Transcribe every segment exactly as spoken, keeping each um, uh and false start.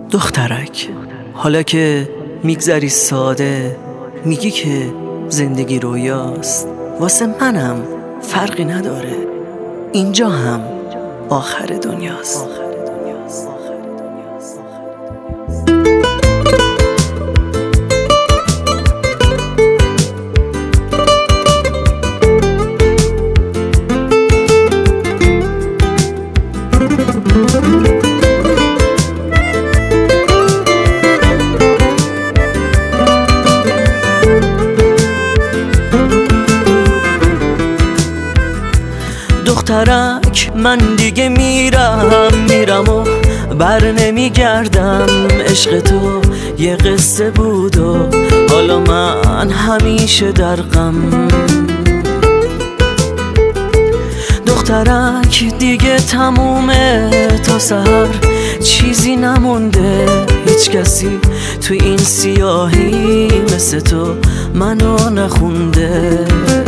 دخترک، حالا که میگذری ساده، میگی که زندگی رویاست، واسه منم فرقی نداره، اینجا هم آخر دنیاست. دخترک، من دیگه میرم میرم و بر نمیگردم. عشق تو یه قصه بود و حالا من همیشه در غم. دخترک، دیگه تمومه تا سحر، چیزی نمونده، هیچ کسی تو این سیاهی مثل تو منو نخونده.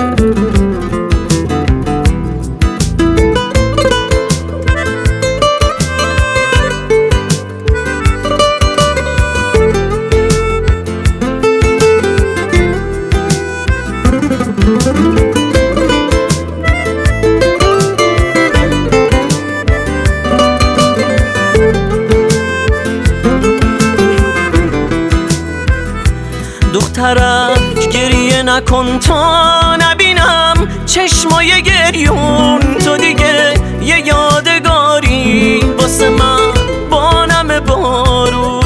دخترک، گریه نکن تا نبینم چشمای گریون تو، دیگه یه یادگاری واسه من بانم بارون.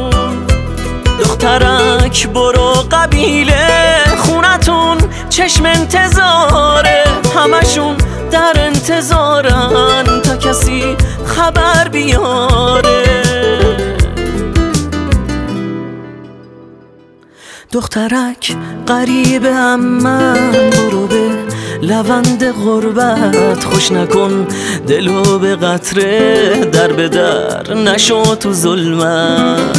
دخترک، برو قبیله خونتون، چشم انتظاره، همشون در انتظارن تا کسی خبر بیاره. دخترک، غریبه هم من، برو به لوند غربت خوش نکن دلو به قطره، در به در نشو تو ظلمت.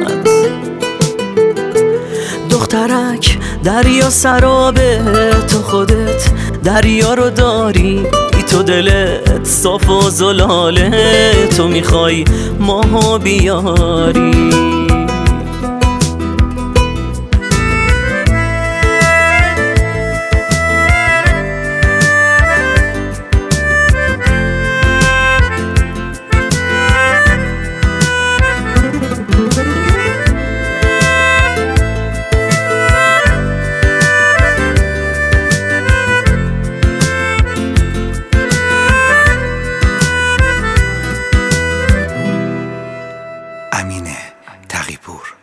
دخترک، دریا سرابه، تو خودت دریا رو داری، تو دلت صاف و زلاله، تو میخوای ماهو بیاری. امین تقی‌پور.